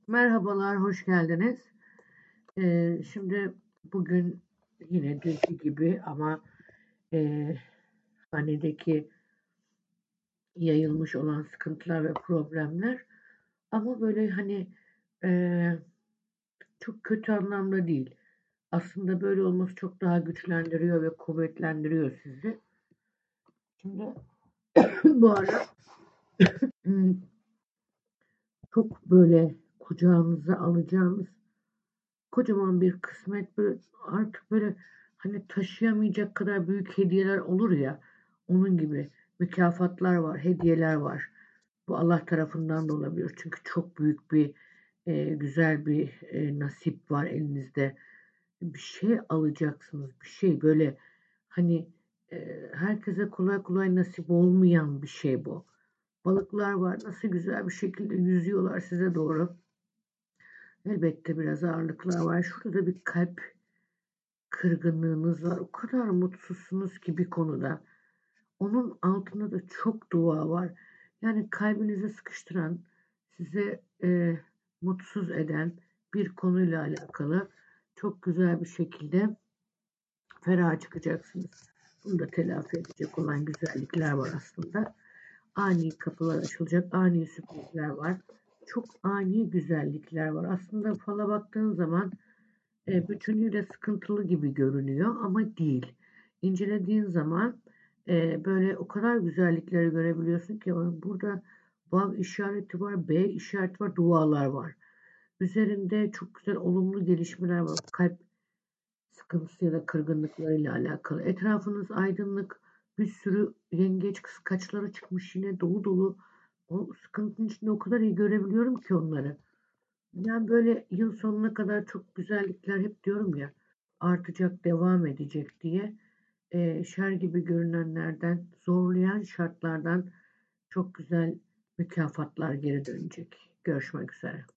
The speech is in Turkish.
Merhabalar, hoş geldiniz. Şimdi bugün yine dünkü gibi ama hanedeki yayılmış olan sıkıntılar ve problemler ama böyle hani eee, çok kötü anlamda değil. Aslında böyle olması çok daha güçlendiriyor ve kuvvetlendiriyor sizi. Şimdi bu ara çok böyle kucağınıza alacağınız kocaman bir kısmet böyle artık böyle hani taşıyamayacak kadar büyük hediyeler olur ya onun gibi mükafatlar var, hediyeler var. Bu Allah tarafından da olabilir. Çünkü çok büyük bir güzel bir nasip var elinizde. Bir şey alacaksınız. Bir şey böyle hani herkese kolay kolay nasip olmayan bir şey bu. Balıklar var. Nasıl güzel bir şekilde yüzüyorlar size doğru. Elbette biraz ağırlıklar var. Şurada bir kalp kırgınlığınız var. O kadar mutsuzsunuz ki bir konuda. Onun altında da çok dua var. Yani kalbinizi sıkıştıran, size mutsuz eden bir konuyla alakalı çok güzel bir şekilde ferah çıkacaksınız. Bunu da telafi edecek olan güzellikler var aslında. Ani kapılar açılacak, ani sürprizler var. Çok ani güzellikler var. Aslında fala baktığın zaman bütünüyle sıkıntılı gibi görünüyor ama değil. İncelediğin zaman böyle o kadar güzellikleri görebiliyorsun ki burada vav işareti var, B işareti var, dualar var. Üzerinde çok güzel olumlu gelişmeler var. Kalp sıkıntısı ya da kırgınlıklarıyla alakalı. Etrafınız aydınlık, bir sürü yengeç kıskaçları çıkmış yine dolu dolu. O sıkıntının içinde o kadar iyi görebiliyorum ki onları. Yani böyle yıl sonuna kadar çok güzellikler hep diyorum ya artacak, devam edecek diye şer gibi görünenlerden, zorlayan şartlardan çok güzel mükafatlar geri dönecek. Görüşmek üzere.